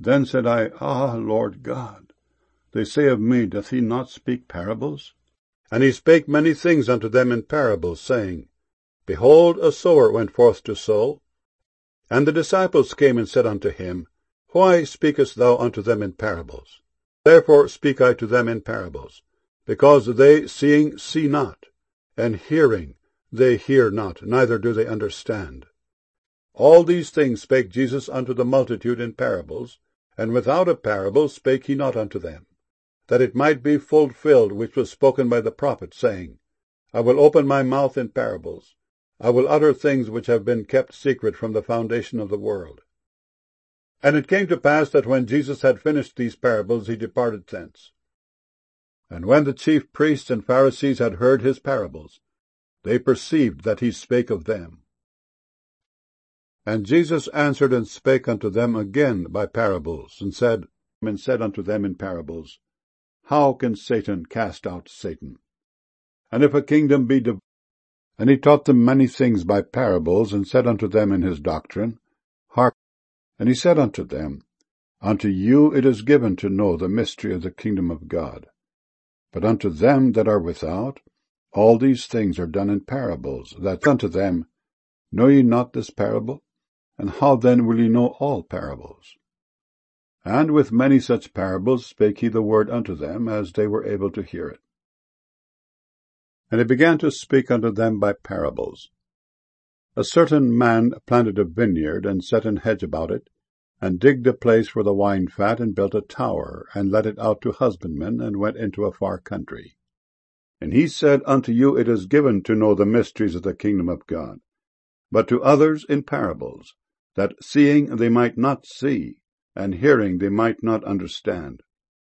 Then said I, Ah, Lord God, they say of me, doth he not speak parables? And he spake many things unto them in parables, saying, Behold, a sower went forth to sow. And the disciples came and said unto him, Why speakest thou unto them in parables? Therefore speak I to them in parables, because they seeing see not, and hearing they hear not, neither do they understand. All these things spake Jesus unto the multitude in parables, and without a parable spake he not unto them, that it might be fulfilled which was spoken by the prophet, saying, I will open my mouth in parables, I will utter things which have been kept secret from the foundation of the world. And it came to pass that when Jesus had finished these parables, he departed thence. And when the chief priests and Pharisees had heard his parables, they perceived that he spake of them. And Jesus answered and spake unto them again by parables, and said unto them in parables, How can Satan cast out Satan? And if a kingdom be divided, and he taught them many things by parables, and said unto them in his doctrine, Hark. And he said unto them, Unto you it is given to know the mystery of the kingdom of God. But unto them that are without, all these things are done in parables, that unto them, Know ye not this parable? And how then will ye know all parables? And with many such parables spake he the word unto them, as they were able to hear it. And he began to speak unto them by parables. A certain man planted a vineyard, and set an hedge about it, and digged a place for the wine fat, and built a tower, and let it out to husbandmen, and went into a far country. And he said, Unto you it is given to know the mysteries of the kingdom of God, but to others in parables, that seeing they might not see, and hearing they might not understand.